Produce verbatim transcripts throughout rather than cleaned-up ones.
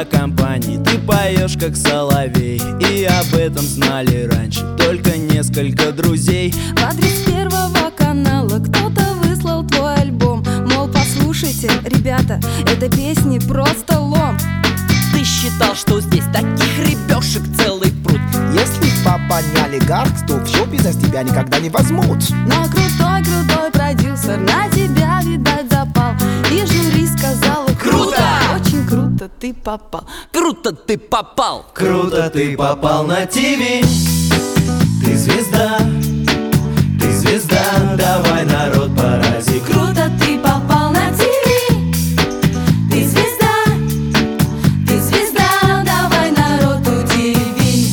на компании, ты поешь как соловей. И об этом знали раньше только несколько друзей. В адрес Первого канала кто-то выслал твой альбом. Мол, послушайте, ребята, эта песня просто лом. Ты считал, что здесь таких рыбешек целый пруд. Если папа не олигарх, то все без тебя никогда не возьмут. Но крутой-крутой продюсер на тебя, видать, запал. И жюри сказала: круто! Очень круто ты попал. Круто ты попал! Круто ты попал на ТВ. Ты звезда, ты звезда, давай народ порази. Круто ты попал на ТВ. Ты звезда, ты звезда, давай народ удиви.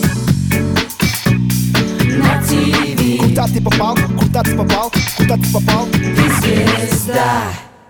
На ТВ. Куда ты попал? Куда ты попал? Куда ты попал? Ты звезда.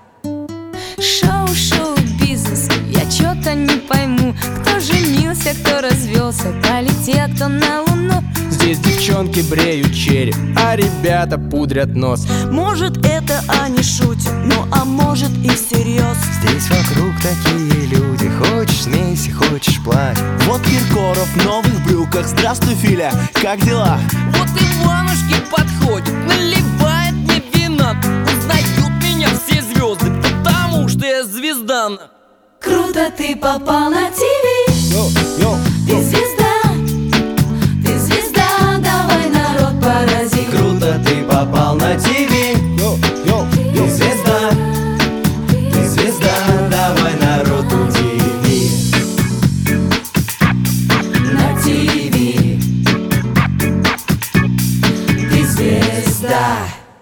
Шоу-шоу бизнес, я чё-то не пойму. Кто женился, кто развелся, полетел кто на луну. Здесь девчонки бреют череп, а ребята пудрят нос. Может, это они шутят, ну а может и всерьез. Здесь вокруг такие люди, хочешь смейся, хочешь плачь. Вот Киркоров в новых брюках. Здравствуй, Филя, как дела? Вот Иванушки подходит, наливает мне вина. Узнают меня все звезды, потому что я звезда. Круто ты попал на ТВ. Йо, йо, Ты звезда, ты звезда, давай народ порази. Круто ты попал на ТВ. йо, йо, Ты йо. звезда, ты звезда, давай народ удиви. На ТВ. Ты звезда.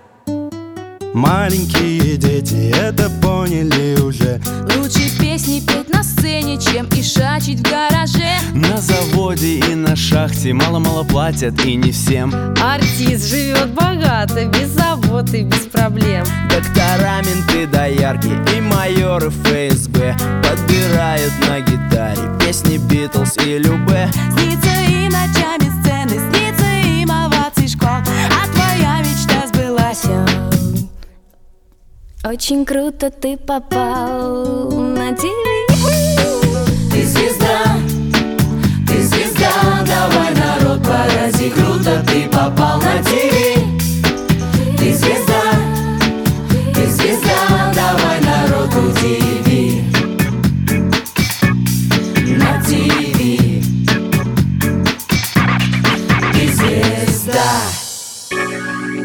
Маленькие дети это поняли уже. Лучше песни петь на сцене, чем ишачить в гараже. На заводе и на шахте мало-мало платят, и не всем. Артист живет богато, без забот и без проблем. Доктора, менты, доярки и майоры эф эс бэ подбирают на гитаре песни Битлз и Любэ. Снится им ночами сцены, снится им овации школ, а твоя мечта сбылась. Очень круто ты попал на ТВ. Ты звезда, ты звезда, давай народ порази. Круто ты попал на ТВ. Ты звезда, ты звезда, давай народ удиви. На ТВ. Ты звезда.